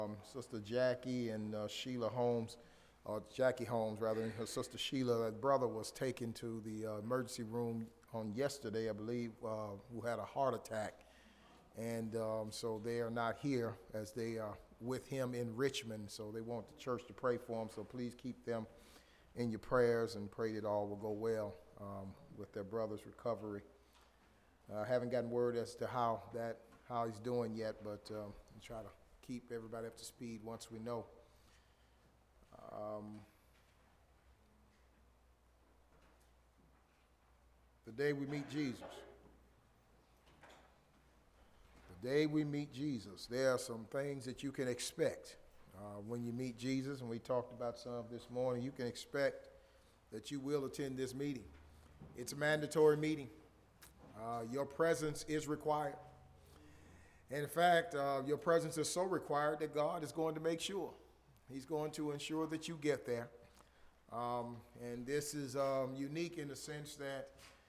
Sister Jackie and Sheila Holmes, or Jackie Holmes rather, and her sister Sheila, her brother was taken to the emergency room on yesterday, I believe, who had a heart attack. And so they are not here as they are with him in Richmond. So they want the church to pray for them. So please keep them in your prayers and pray that all will go well with their brother's recovery. I haven't gotten word as to how he's doing yet, but we'll try to keep everybody up to speed once we know. The day we meet Jesus. The day we meet Jesus, there are some things that you can expect when you meet Jesus, and we talked about some this morning. You can expect that you will attend this meeting. It's a mandatory meeting. Your presence is required. And in fact, your presence is so required that God is going to make sure. He's going to ensure that you get there. And this is unique in the sense that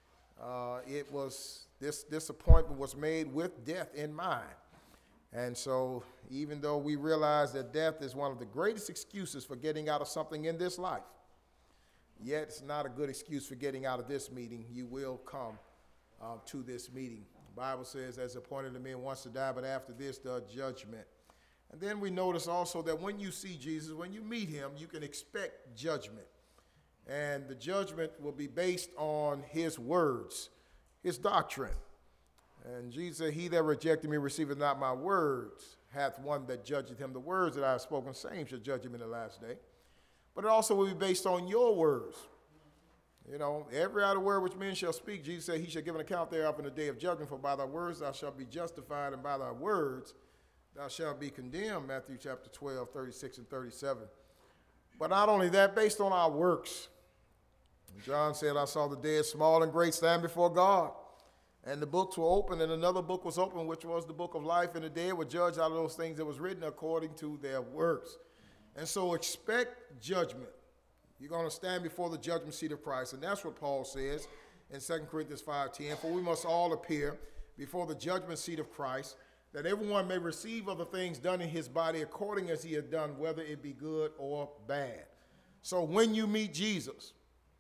this appointment was made with death in mind. And so even though we realize that death is one of the greatest excuses for getting out of something in this life, yet it's not a good excuse for getting out of this meeting. You will come to this meeting. The Bible says, as appointed to men once to die, but after this, the judgment. And then we notice also that when you see Jesus, when you meet him, you can expect judgment. And the judgment will be based on his words, his doctrine. And Jesus said, he that rejected me receiveth not my words, hath one that judgeth him. The words that I have spoken, same shall judge him in the last day. But it also will be based on your words. You know, every idle word which men shall speak, Jesus said, he shall give an account thereof in the day of judgment, for by thy words thou shalt be justified, and by thy words thou shalt be condemned, Matthew chapter 12, 36 and 37. But not only that, based on our works. John said, I saw the dead, small and great, stand before God. And the books were opened, and another book was opened, which was the book of life, and the dead were judged out of those things that was written according to their works. And so expect judgment. You're going to stand before the judgment seat of Christ. And that's what Paul says in 2 Corinthians 5:10. For we must all appear before the judgment seat of Christ, that everyone may receive of the things done in his body according as he had done, whether it be good or bad. So when you meet Jesus,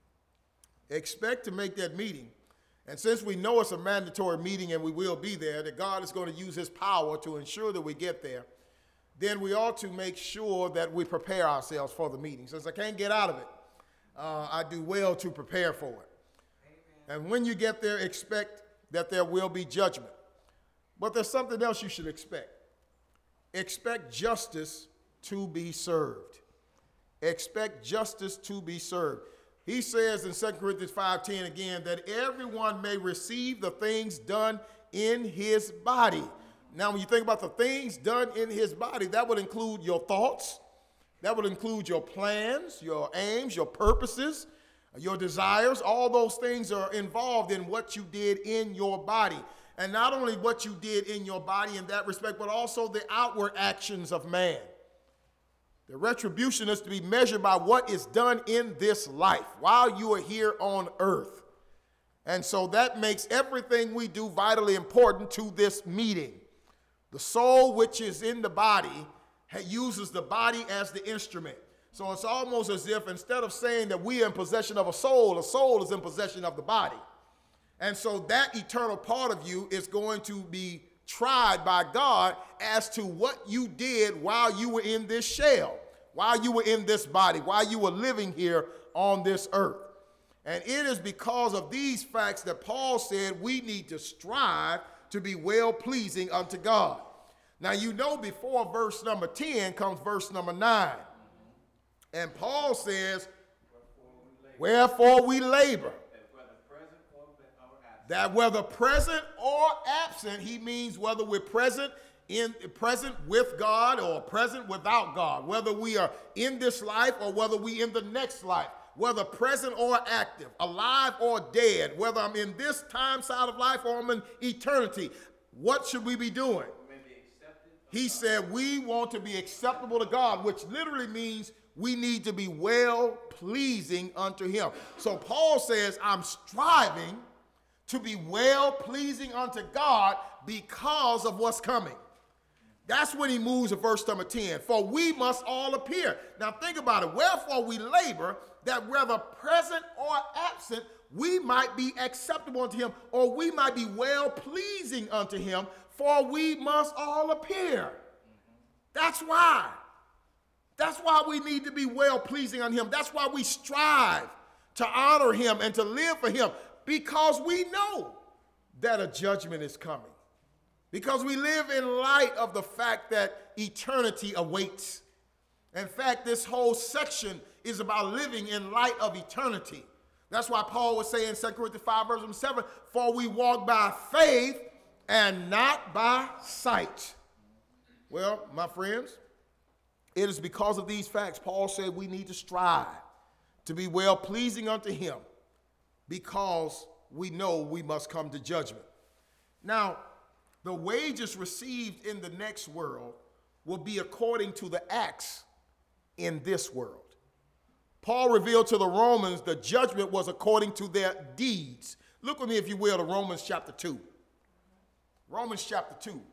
expect to make that meeting. And since we know it's a mandatory meeting and we will be there, that God is going to use his power to ensure that we get there, then we ought to make sure that we prepare ourselves for the meeting. Since I can't get out of it, I do well to prepare for it. Amen. And when you get there, expect that there will be judgment. But there's something else you should expect. Expect justice to be served. Expect justice to be served. He says in 2 Corinthians 5:10 again, that everyone may receive the things done in his body. Now, when you think about the things done in his body, that would include your thoughts. That would include your plans, your aims, your purposes, your desires. All those things are involved in what you did in your body. And not only what you did in your body in that respect, but also the outward actions of man. The retribution is to be measured by what is done in this life while you are here on earth. And so that makes everything we do vitally important to this meeting. The soul, which is in the body, uses the body as the instrument. So it's almost as if instead of saying that we are in possession of a soul is in possession of the body. And so that eternal part of you is going to be tried by God as to what you did while you were in this shell, while you were in this body, while you were living here on this earth. And it is because of these facts that Paul said we need to strive to be well-pleasing unto God. Now, you know, before verse number 10 comes verse number 9. And Paul says, wherefore we labor. That whether present or absent, he means whether we're present with God or present without God, whether we are in this life or whether we in the next life, whether present or active, alive or dead, whether I'm in this time side of life or I'm in eternity. What should we be doing? He said we want to be acceptable to God, which literally means we need to be well-pleasing unto him. So Paul says, I'm striving to be well-pleasing unto God because of what's coming. That's when he moves to verse number 10. For we must all appear. Now think about it. Wherefore we labor that whether present or absent, we might be acceptable unto him, or we might be well pleasing unto him, for we must all appear. That's why. That's why we need to be well pleasing unto him. That's why we strive to honor him and to live for him, because we know that a judgment is coming. Because we live in light of the fact that eternity awaits. In fact, this whole section is about living in light of eternity. That's why Paul would say in 2 Corinthians 5, verse 7, for we walk by faith and not by sight. Well, my friends, it is because of these facts, Paul said we need to strive to be well pleasing unto him, because we know we must come to judgment. Now, the wages received in the next world will be according to the acts in this world. Paul revealed to the Romans the judgment was according to their deeds. Look with me, if you will, to Romans chapter 2. Romans chapter 2.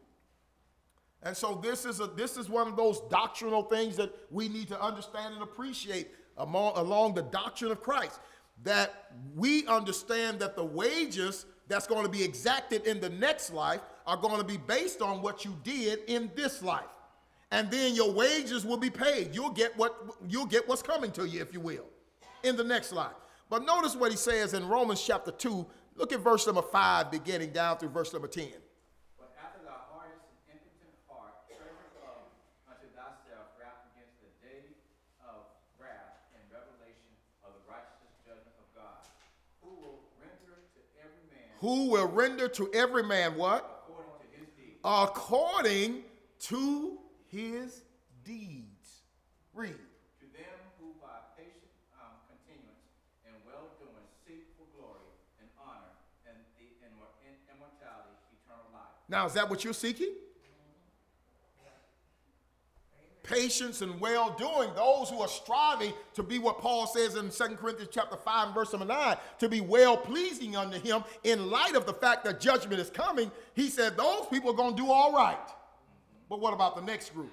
And so this is one of those doctrinal things that we need to understand and appreciate along the doctrine of Christ, that we understand that the wages that's going to be exacted in the next life are going to be based on what you did in this life. And then your wages will be paid. You'll get what's coming to you, if you will, in the next life. But notice what he says in Romans chapter 2. Look at verse number 5, beginning down through verse number 10. But after thou hardest and impotent heart, treasure up unto thyself wrath against the day of wrath and revelation of the righteous judgment of God, who will render to every man. Who will render to every man what? According to his deeds. According to his deeds. Read. To them who by patient continuance and well-doing seek for glory and honor and the immortality, eternal life. Now, is that what you're seeking? Patience and well-doing, those who are striving to be what Paul says in 2 Corinthians chapter 5 and verse number 9, to be well-pleasing unto him in light of the fact that judgment is coming. He said those people are going to do all right. But what about the next group?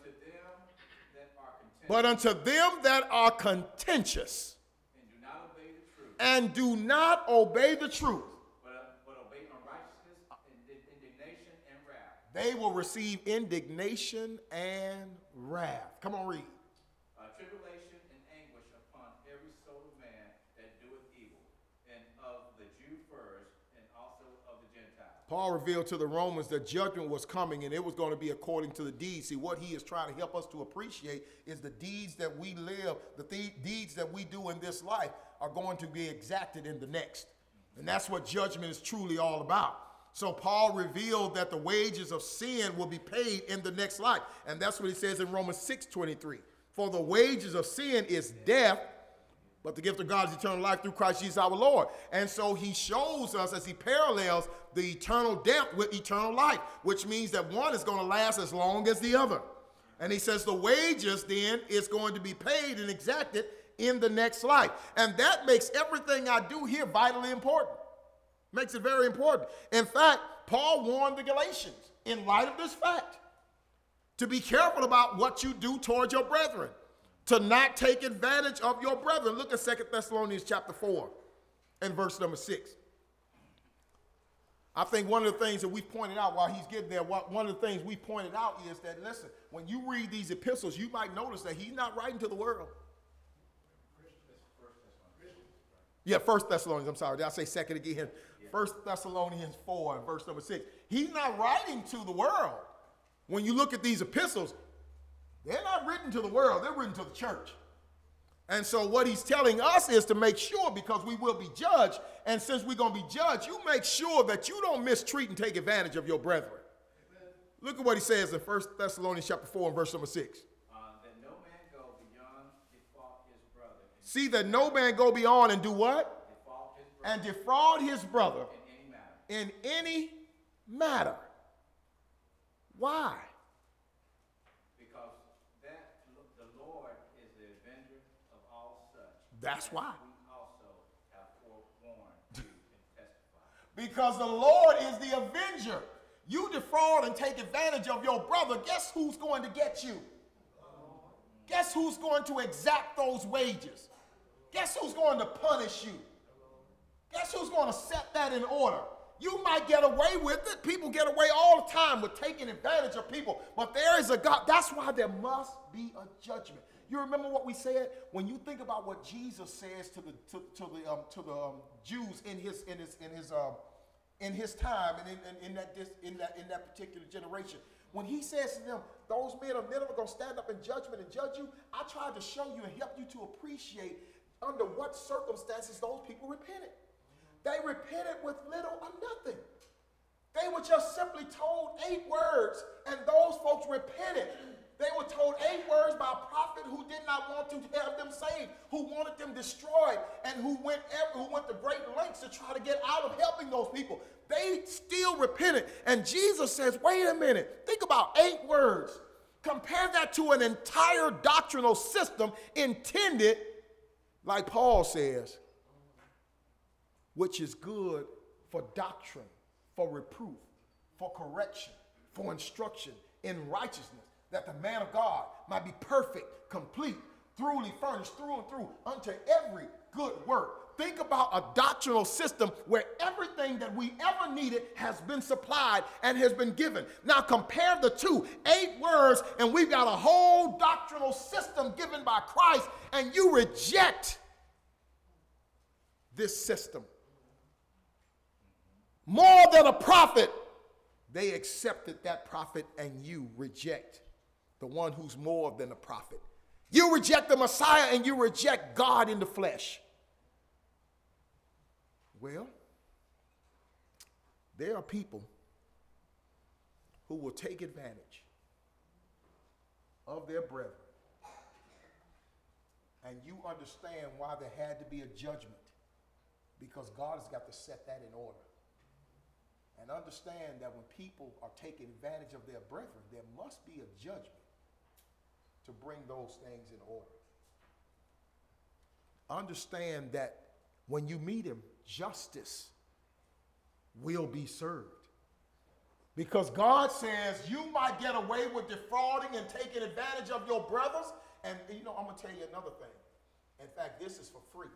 But unto them that are contentious and do not obey the truth, but obey unrighteousness, indignation, and wrath, they will receive indignation and wrath. Come on, read. Tribulation and anguish upon every soul of man that doeth evil, and of the Jew first, and also of the Gentile. Paul revealed to the Romans that judgment was coming, and it was going to be according to the deeds. See, what he is trying to help us to appreciate is the deeds that we live, the deeds that we do in this life are going to be exacted in the next. And that's what judgment is truly all about. So Paul revealed that the wages of sin will be paid in the next life. And that's what he says in Romans 6:23. For the wages of sin is death, but the gift of God is eternal life through Christ Jesus our Lord. And so he shows us, as he parallels the eternal death with eternal life, which means that one is going to last as long as the other. And he says the wages then is going to be paid and exacted in the next life. And that makes everything I do here vitally important. Makes it very important. In fact, Paul warned the Galatians in light of this fact to be careful about what you do towards your brethren, to not take advantage of your brethren. Look at 2 Thessalonians chapter 4 and verse number 6. I think one of the things that we pointed out while he's getting there, one of the things we pointed out is that, listen, when you read these epistles, you might notice that he's not writing to the world. Yeah, 1 Thessalonians, I'm sorry. Did I say second again? 1 Thessalonians 4 and verse number 6. He's not writing to the world. When you look at these epistles, they're not written to the world. They're written to the church. And so what he's telling us is to make sure, because we will be judged, and since we're going to be judged, you make sure that you don't mistreat and take advantage of your brethren. Amen. Look at what he says in 1 Thessalonians chapter 4 and verse number 6. That no man go beyond defraud his brother. See that no man go beyond and do what? Defraud his brother. And defraud his brother In any matter. Why? Because that the Lord is the avenger of all such. That's why. We also have forewarned you and testified. Because the Lord is the avenger. You defraud and take advantage of your brother, guess who's going to get you? Guess who's going to exact those wages? Guess who's going to punish you? Guess who's going to set that in order? You might get away with it. People get away all the time with taking advantage of people. But there is a God. That's why there must be a judgment. You remember what we said? When you think about what Jesus says to the Jews in his time and in that particular generation, when he says to them, those men of Nineveh are going to stand up in judgment and judge you, I tried to show you and help you to appreciate under what circumstances those people repented. They repented with little or nothing. They were just simply told 8 words, and those folks repented. They were told 8 words by a prophet who did not want to have them saved, who wanted them destroyed, and who went to great lengths to try to get out of helping those people. They still repented. And Jesus says, wait a minute, think about 8 words. Compare that to an entire doctrinal system intended, like Paul says, which is good for doctrine, for reproof, for correction, for instruction in righteousness, that the man of God might be perfect, complete, thoroughly furnished through and through unto every good work. Think about a doctrinal system where everything that we ever needed has been supplied and has been given. Now compare the two, 8 words, and we've got a whole doctrinal system given by Christ, and you reject this system. More than a prophet, they accepted that prophet, and you reject the one who's more than a prophet. You reject the Messiah, and you reject God in the flesh. Well, there are people who will take advantage of their brethren, and you understand why there had to be a judgment, because God has got to set that in order. And understand that when people are taking advantage of their brethren, there must be a judgment to bring those things in order. Understand that when you meet him, justice will be served. Because God says you might get away with defrauding and taking advantage of your brothers. And you know, I'm going to tell you another thing. In fact, this is for free.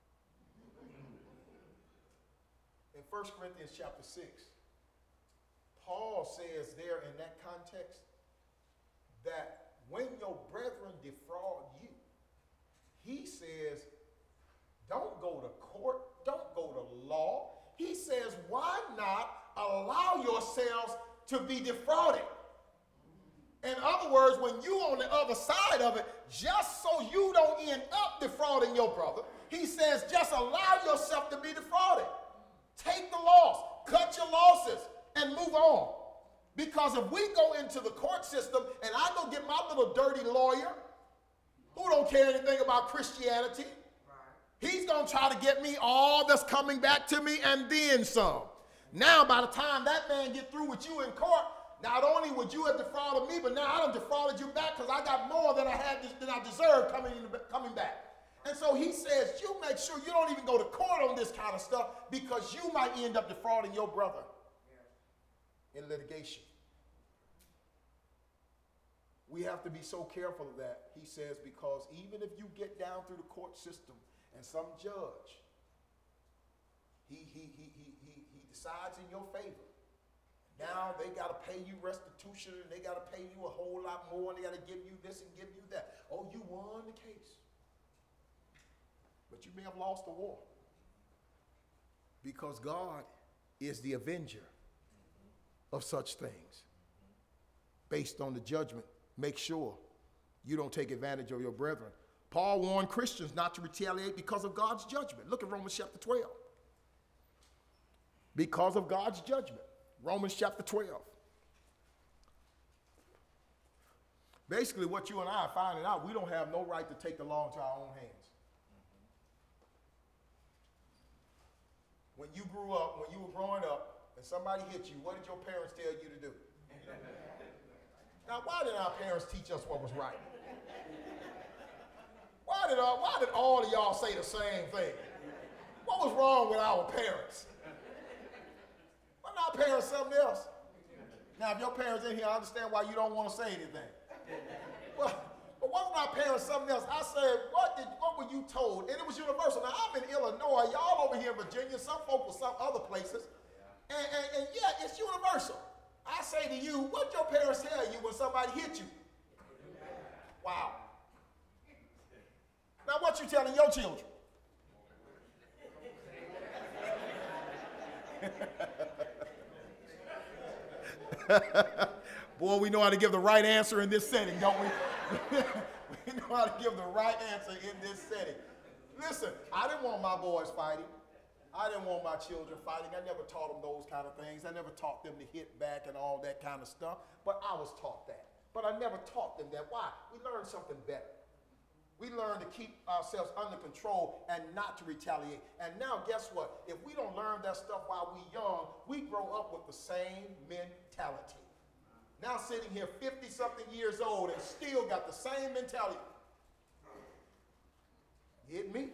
In 1 Corinthians chapter 6, Paul says there in that context that when your brethren defraud you, he says, don't go to court, don't go to law. He says, why not allow yourselves to be defrauded? In other words, when you on the other side of it, just so you don't end up defrauding your brother, he says, just allow yourself to be defrauded. Take the loss, cut your losses, and move on. Because if we go into the court system and I go get my little dirty lawyer who don't care anything about Christianity, he's going to try to get me all that's coming back to me and then some. Now, by the time that man get through with you in court, not only would you have defrauded me, but now I done defrauded you back because I got more than I deserved coming back. And so he says, you make sure you don't even go to court on this kind of stuff because you might end up defrauding your brother in litigation. We have to be so careful of that, he says, because even if you get down through the court system and some judge, he decides in your favor. Now they got to pay you restitution, and they got to pay you a whole lot more, and they got to give you this and give you that. Oh, you won the case. But you may have lost the war. Because God is the avenger of such things. Based on the judgment, make sure you don't take advantage of your brethren. Paul warned Christians not to retaliate because of God's judgment. Look at Romans chapter 12. Because of God's judgment. Romans chapter 12. Basically, what you and I are finding out, we don't have no right to take the law into our own hands. When you grew up, when you were growing up, and somebody hit you, what did your parents tell you to do? Now, why did our parents teach us what was right? Why did all of y'all say the same thing? What was wrong with our parents? Wasn't our parents something else? Now, if your parents in here, I understand why you don't want to say anything. Well, but wasn't our parents something else? I said, what were you told? And it was universal. Now, I'm in Illinois. Y'all over here in Virginia. Some folk were some other places. And yeah, it's universal. I say to you, what your parents tell you when somebody hit you? Wow. Now, what you telling your children? Boy, we know how to give the right answer in this setting, don't we? We know how to give the right answer in this setting. Listen, I didn't want my boys fighting. I didn't want my children fighting. I never taught them those kind of things. I never taught them to hit back and all that kind of stuff. But I was taught that. But I never taught them that. Why? We learned something better. We learned to keep ourselves under control and not to retaliate. And now guess what? If we don't learn that stuff while we're young, we grow up with the same mentality. Now sitting here 50-something years old and still got the same mentality. Hit me.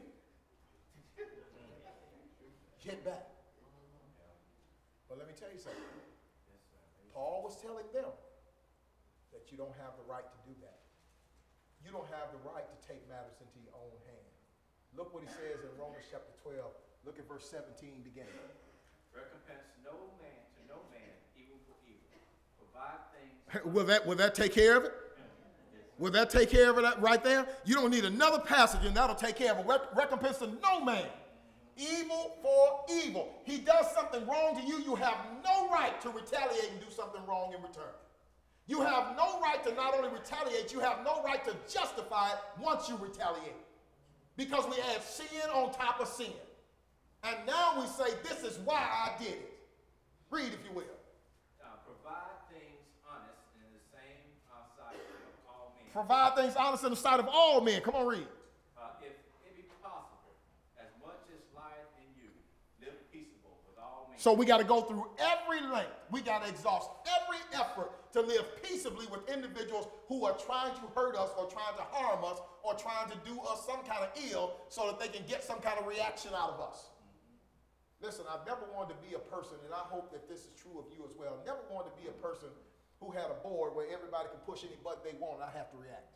Hit back. But let me tell you something. Paul was telling them that you don't have the right to do that. You don't have the right to take matters into your own hand. Look what he says in Romans chapter 12. Look at verse 17 beginning. Recompense no man evil for evil. Provide things. Will that take care of it? Will that take care of it right there? You don't need another passage and that'll take care of it. Recompense to no man. Evil for evil. He does something wrong to you. You have no right to retaliate and do something wrong in return. You have no right to not only retaliate, you have no right to justify it once you retaliate. Because we add sin on top of sin. And now we say, this is why I did it. Read, if you will. Provide things honest in the same sight of all men. Provide things honest in the sight of all men. Come on, read. If it be possible, as much as lieth in you, live peaceable with all men. So we got to go through every length. We got to exhaust every effort to live peaceably with individuals who are trying to hurt us or trying to harm us or trying to do us some kind of ill so that they can get some kind of reaction out of us. Listen, I've never wanted to be a person, and I hope that this is true of you as well, never wanted to be a person who had a board where everybody can push any button they want and I have to react.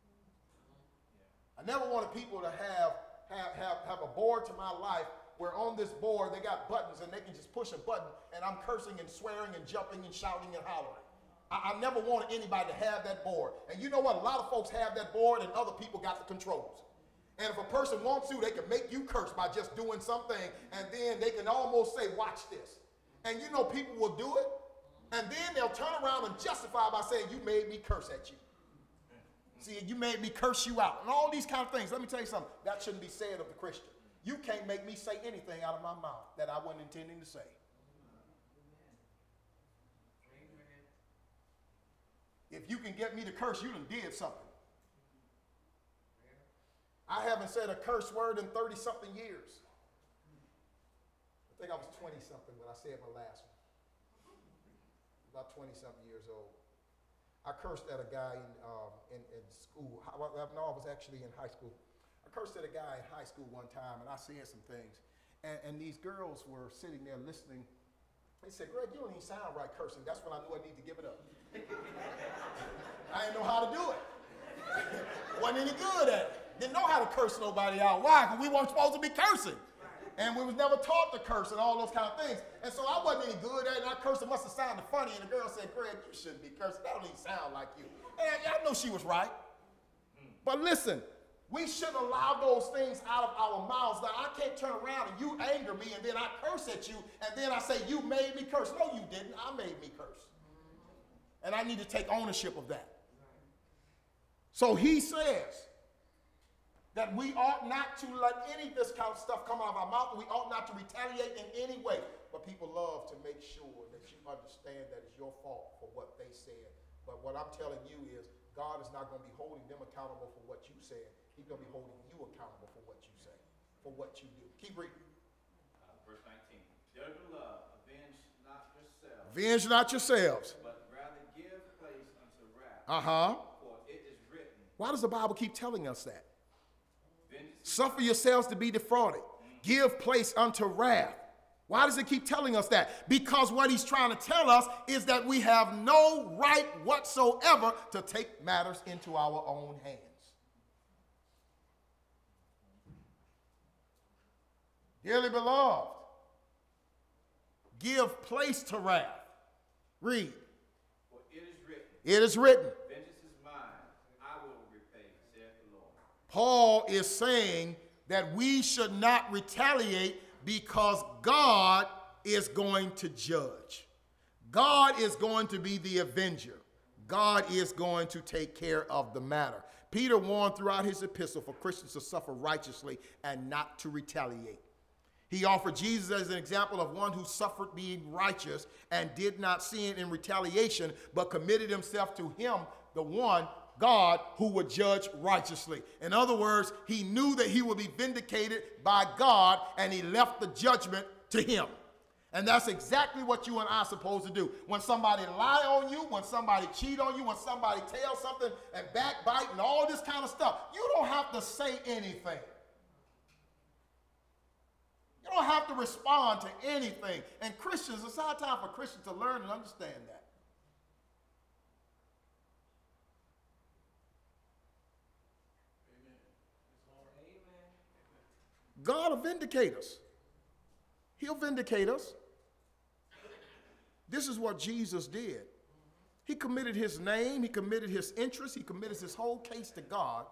I never wanted people to have a board to my life where on this board they got buttons and they can just push a button and I'm cursing and swearing and jumping and shouting and hollering. I never wanted anybody to have that board. And you know what? A lot of folks have that board and other people got the controls. And if a person wants to, they can make you curse by just doing something, and then they can almost say, watch this. And you know people will do it, and then they'll turn around and justify by saying, you made me curse at you. See, you made me curse you out. And all these kind of things. Let me tell you something. That shouldn't be said of the Christian. You can't make me say anything out of my mouth that I wasn't intending to say. If you can get me to curse, you done did something. I haven't said a curse word in 30-something years. I think I was 20-something when I said my last one. About 20-something years old. I cursed at a guy in school. No, I was actually in high school. I cursed at a guy in high school one time, and I said some things. And these girls were sitting there listening. They said, Greg, you don't even sound right cursing. That's when I knew I need to give it up. I didn't know how to do it. Wasn't any good at it. Didn't know how to curse nobody out. Why? Because we weren't supposed to be cursing. And we was never taught to curse and all those kind of things. And so I wasn't any good at it, and I cursed. It must have sounded funny. And the girl said, Greg, you shouldn't be cursing. That don't even sound like you. And I know she was right. But listen, we shouldn't allow those things out of our mouths. Now, I can't turn around and you anger me, and then I curse at you, and then I say, you made me curse. No, you didn't. I made me curse. And I need to take ownership of that. So he says that we ought not to let any of this kind of stuff come out of our mouth. We ought not to retaliate in any way. But people love to make sure that you understand that it's your fault for what they said. But what I'm telling you is God is not going to be holding them accountable for what you said. He's going to be holding you accountable for what you say, for what you do. Keep reading. Verse 19. Therefore love, avenge not yourselves. Avenge not yourselves. But rather give place unto wrath. For it is written. Why does the Bible keep telling us that? Suffer yourselves to be defrauded. Give place unto wrath. Why does it keep telling us that? Because what he's trying to tell us is that we have no right whatsoever to take matters into our own hands. Dearly beloved, give place to wrath. Read. For it is written. It is written. Vengeance is mine, I will repay, saith the Lord. Paul is saying that we should not retaliate because God is going to judge. God is going to be the avenger. God is going to take care of the matter. Peter warned throughout his epistle for Christians to suffer righteously and not to retaliate. He offered Jesus as an example of one who suffered being righteous and did not sin in retaliation, but committed himself to him, the one, God, who would judge righteously. In other words, he knew that he would be vindicated by God, and he left the judgment to him. And that's exactly what you and I are supposed to do. When somebody lie on you, when somebody cheat on you, when somebody tells something and backbite and all this kind of stuff, you don't have to say anything. You don't have to respond to anything. And Christians, it's our time for Christians to learn and understand that. God will vindicate us. He'll vindicate us. This is what Jesus did. He committed his name, he committed his interest, he committed his whole case to God.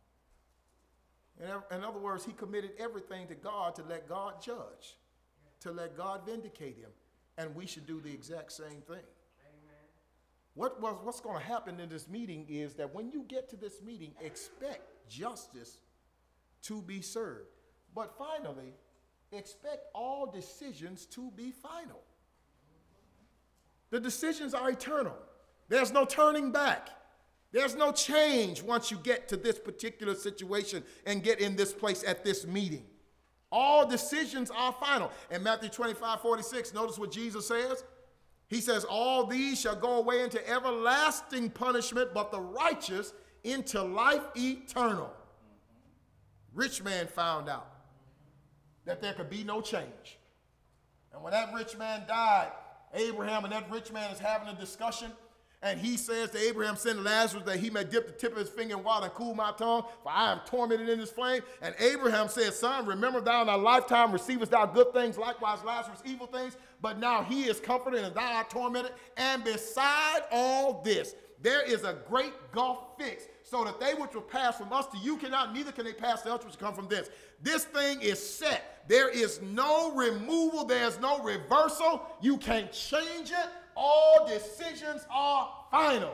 In other words, he committed everything to God to let God judge, to let God vindicate him. And we should do the exact same thing. Amen. What's going to happen in this meeting is that when you get to this meeting, expect justice to be served. But finally, expect all decisions to be final. The decisions are eternal. There's no turning back. There's no change once you get to this particular situation and get in this place at this meeting. All decisions are final. In Matthew 25:46, notice what Jesus says. He says, all these shall go away into everlasting punishment, but the righteous into life eternal. Rich man found out that there could be no change. And when that rich man died, Abraham and that rich man is having a discussion, and he says to Abraham, send Lazarus that he may dip the tip of his finger in water and cool my tongue, for I am tormented in this flame. And Abraham says, son, remember thou in thy lifetime receivest thou good things, likewise Lazarus evil things, but now he is comforted and thou art tormented. And beside all this, there is a great gulf fixed, so that they which will pass from us to you cannot, neither can they pass to us which come from this. This thing is set. There is no removal. There's no reversal. You can't change it. All decisions are final.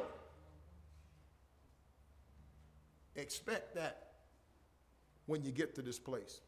Expect that when you get to this place.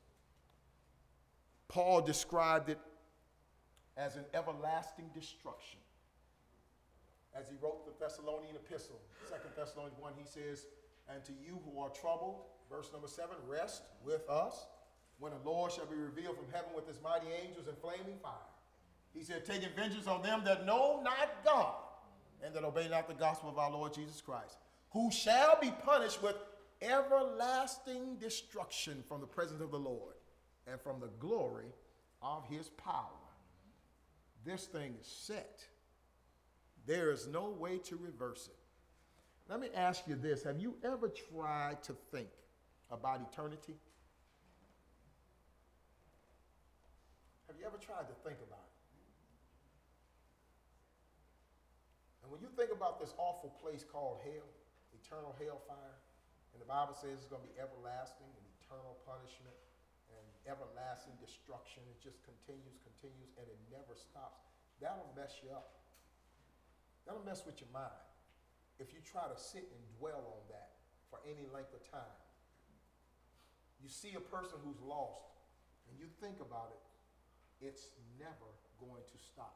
Paul described it as an everlasting destruction. As he wrote the Thessalonian epistle, 2 Thessalonians 1, he says, and to you who are troubled, verse number 7, rest with us when the Lord shall be revealed from heaven with his mighty angels in flaming fire. He said, taking vengeance on them that know not God and that obey not the gospel of our Lord Jesus Christ, who shall be punished with everlasting destruction from the presence of the Lord and from the glory of his power. This thing is set. There is no way to reverse it. Let me ask you this. Have you ever tried to think about eternity? Have you ever tried to think about it? And when you think about this awful place called hell, eternal hellfire, and the Bible says it's going to be everlasting and eternal punishment and everlasting destruction. It just continues, and it never stops. That'll mess you up. That'll mess with your mind if you try to sit and dwell on that for any length of time. You see a person who's lost, and you think about it, it's never going to stop.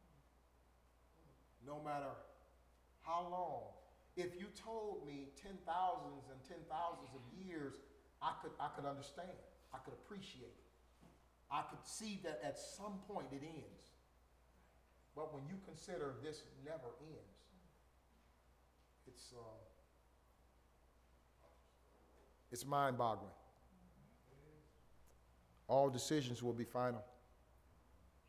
No matter how long. If you told me 10,000s and 10,000s of years, I could understand. I could appreciate it. I could see that at some point it ends. But when you consider this never ends, it's mind-boggling. All decisions will be final.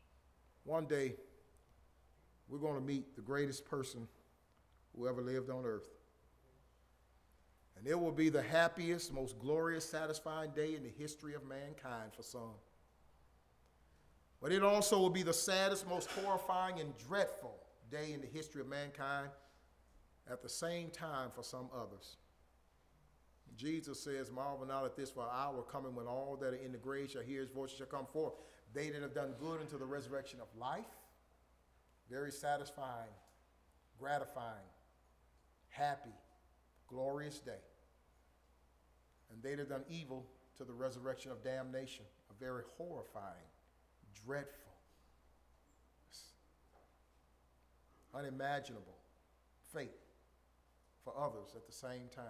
One day, we're going to meet the greatest person who ever lived on earth. And it will be the happiest, most glorious, satisfying day in the history of mankind for some. But it also will be the saddest, most horrifying, and dreadful day in the history of mankind at the same time for some others. Jesus says, marvel not at this, for an hour coming when all that are in the grave shall hear his voice, shall come forth. They that have done good unto the resurrection of life. Very satisfying, gratifying, happy, glorious day. And they that have done evil to the resurrection of damnation. A very horrifying, dreadful, unimaginable fate for others at the same time.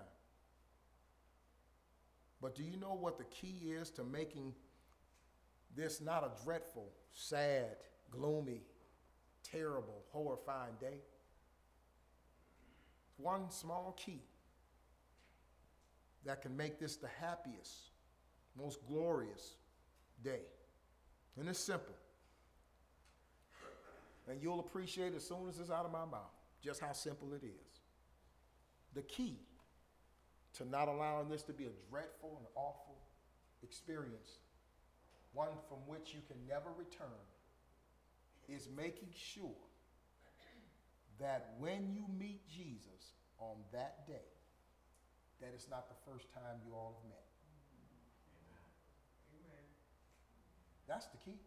But do you know what the key is to making this not a dreadful, sad, gloomy, terrible, horrifying day? One small key that can make this the happiest, most glorious day. And it's simple. And you'll appreciate as soon as it's out of my mouth just how simple it is. The key to not allowing this to be a dreadful and awful experience, one from which you can never return, is making sure that when you meet Jesus on that day, that it's not the first time you all have met. Amen. That's the key.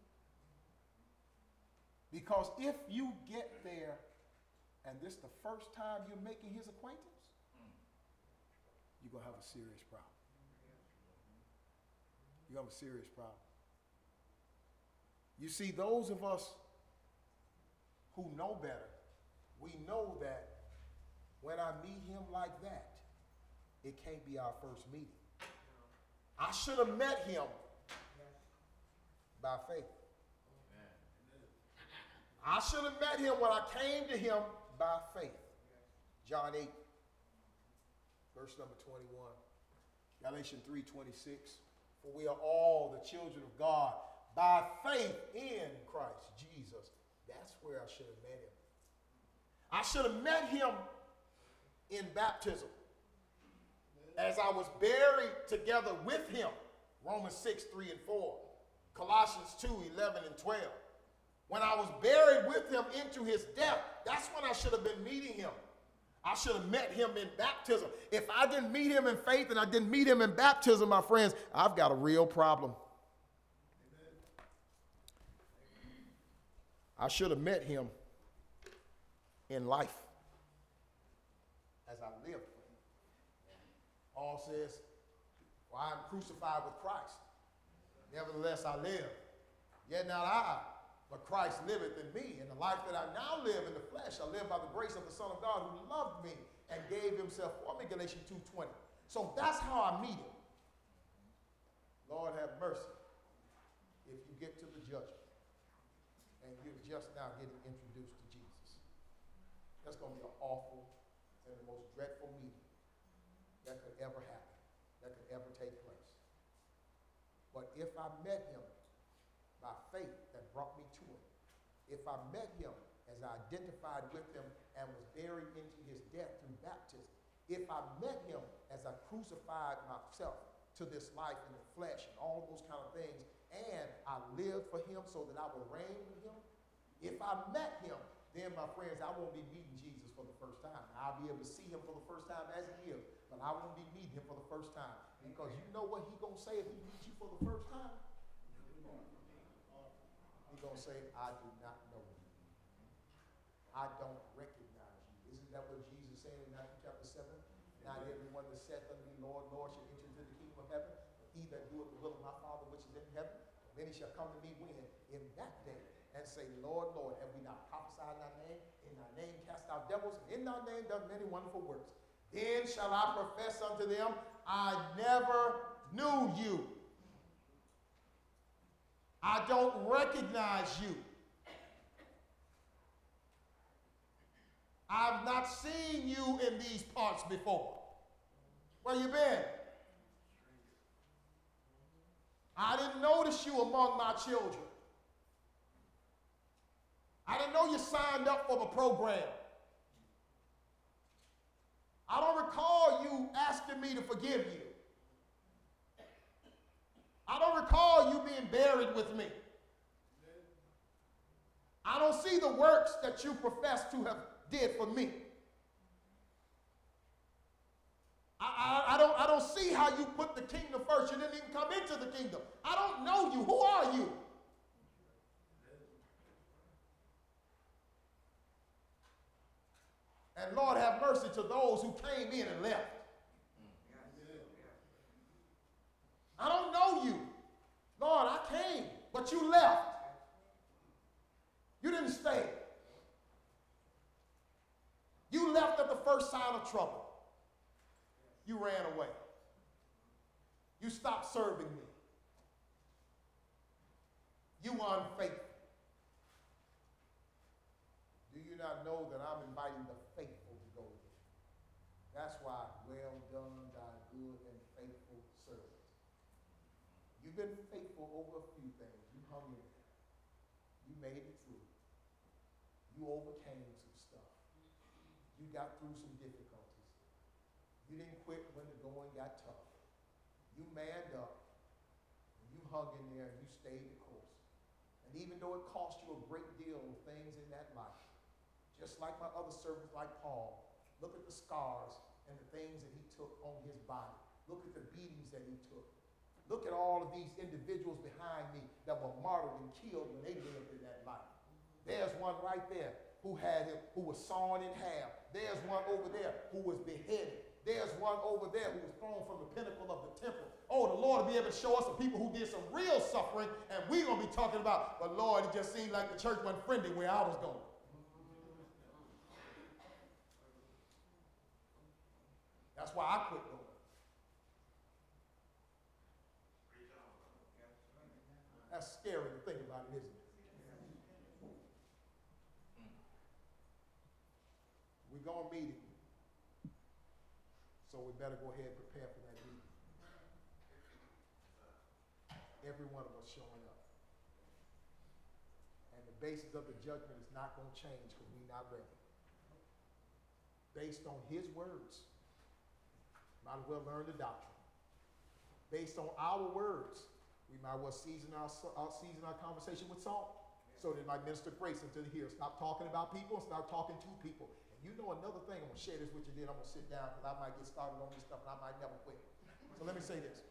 Because if you get there and this the first time you're making his acquaintance, you're going to have a serious problem. You're going to have a serious problem. You see, those of us who know better, we know that when I meet him like that, it can't be our first meeting. I should have met him by faith. I should have met him when I came to him by faith. John 8, verse number 21. Galatians 3:26. For we are all the children of God by faith in Christ Jesus. That's where I should have met him. I should have met him in baptism as I was buried together with him. Romans 6:3 and 4. Colossians 2:11 and 12. When I was buried with him into his death, that's when I should have been meeting him. I should have met him in baptism. If I didn't meet him in faith and I didn't meet him in baptism, my friends, I've got a real problem. I should have met him in life as I lived. Paul says, well, I am crucified with Christ. Nevertheless, I live. Yet not I, but Christ liveth in me. And the life that I now live in the flesh, I live by the grace of the Son of God who loved me and gave himself for me, Galatians 2:20. So that's how I meet him. Lord have mercy if you get to the judgment and you're just now getting introduced to Jesus. That's going to be an awful and the most dreadful meeting that could ever happen, that could ever take place. But if I met him by faith that brought me to him, if I met him as I identified with him and was buried into his death through baptism, if I met him as I crucified myself to this life in the flesh and all those kind of things, and I lived for him so that I would reign with him, if I met him, then, my friends, I won't be meeting Jesus for the first time. I'll be able to see him for the first time as he is, but I won't be meeting him for the first time. Because you know what he's going to say if he meets you for the first time? He's going to say, I do not know you. I don't recognize you. Isn't that what Jesus said in Matthew chapter 7? Not everyone that saith unto me, Lord, Lord, shall enter into the kingdom of heaven, but he that doeth the will of my Father which is in heaven. Then he shall come to me when? In that day, and say, Lord, Lord, have we not prophesied in thy name? In thy name cast out devils, and in thy name done many wonderful works. Then shall I profess unto them, I never knew you. I don't recognize you. I've not seen you in these parts before. Where you been? I didn't notice you among my children. I didn't know you signed up for the program. I don't recall you asking me to forgive you. I don't recall you being buried with me. I don't see the works that you profess to have did for me. I don't see how you put the kingdom first. You didn't even come into the kingdom. I don't know you. Who are you? And Lord, have mercy to those who came in and left. I don't know you. Lord, I came, but you left. You didn't stay. You left at the first sign of trouble. You ran away. You stopped serving me. You were unfaithful. Do you not know that I'm inviting the faithful to go in? That's why, well done, thy good and faithful servant. You've been faithful over a few things. You hung in there. You made it through. You overcame some stuff. You got through some difficulties. You didn't quit when the going got tough. You manned up. And you hung in there and you stayed the course. And even though it cost you a great deal of things in that life, just like my other servants like Paul, look at the scars and the things that he took on his body. Look at the beatings that he took. Look at all of these individuals behind me that were martyred and killed when they lived in that life. There's one right there who was sawn in half. There's one over there who was beheaded. There's one over there who was thrown from the pinnacle of the temple. Oh, the Lord will be able to show us some people who did some real suffering, and we're going to be talking about, but Lord, it just seemed like the church wasn't friendly where I was going. That's why I quit going. That's scary to think about it, isn't it? We're going to meet him. So we better go ahead and prepare for that meeting. Every one of us showing up. And the basis of the judgment is not going to change because we're not ready. Based on his words, might as well learn the doctrine. Based on our words, we might as well season our conversation with salt so that it might minister grace into the hearer. Stop talking about people and start talking to people. You know another thing, I'm going to share this with you, then I'm going to sit down because I might get started on this stuff and I might never quit. So let me say this.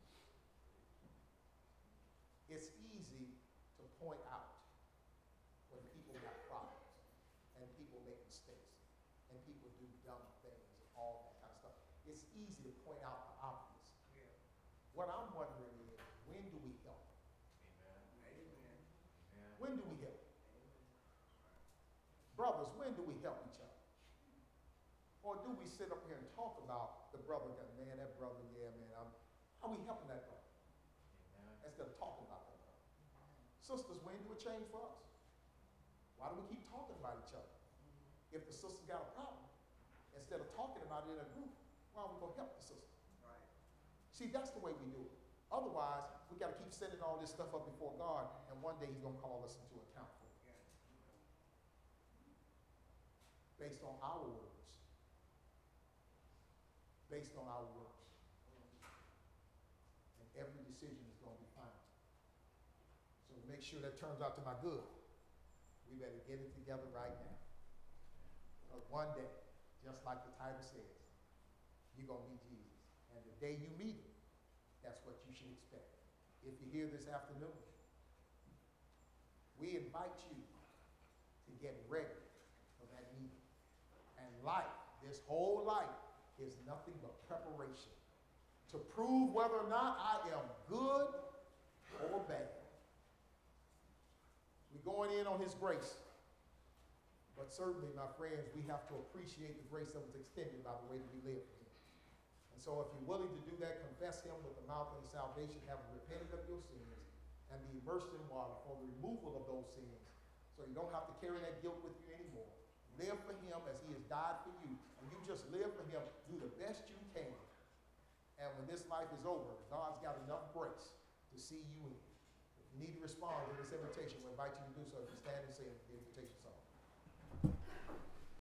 It's easy to point out when people got problems and people make mistakes and people do dumb things and all that kind of stuff. It's easy to point out the obvious. Yeah. What I'm wondering is, when do we help? Amen. Amen. When do we help? Amen. Brothers, when do we help each other? Or do we sit up here and talk about the brother, man, that brother, yeah, man, how are we helping that brother? Amen. Instead of talking about that brother. Sisters, when do it change for us? Why do we keep talking about each other? If the sister got a problem, instead of talking about it in a group, why are we going to help the sister? Right. See, that's the way we do it. Otherwise, we got to keep sending all this stuff up before God, and one day he's going to call us into account for it. Yeah. Based on our words. Based on our works. And every decision is going to be final. So to make sure that turns out to my good, we better get it together right now. Because one day, just like the title says, you're going to meet Jesus. And the day you meet him, that's what you should expect. If you're here this afternoon, we invite you to get ready for that meeting. And life, this whole life, is nothing but preparation to prove whether or not I am good or bad. We're going in on his grace. But certainly, my friends, we have to appreciate the grace that was extended by the way that we live for him. And so if you're willing to do that, confess him with the mouth of salvation, having repented of your sins, and be immersed in water for the removal of those sins, so you don't have to carry that guilt with you anymore. Live for him as he has died for you. And you just live for him. Do the best you can. And when this life is over, God's got enough grace to see you in. If You need to respond to this invitation. We invite you to do so. If you stand and say the invitation.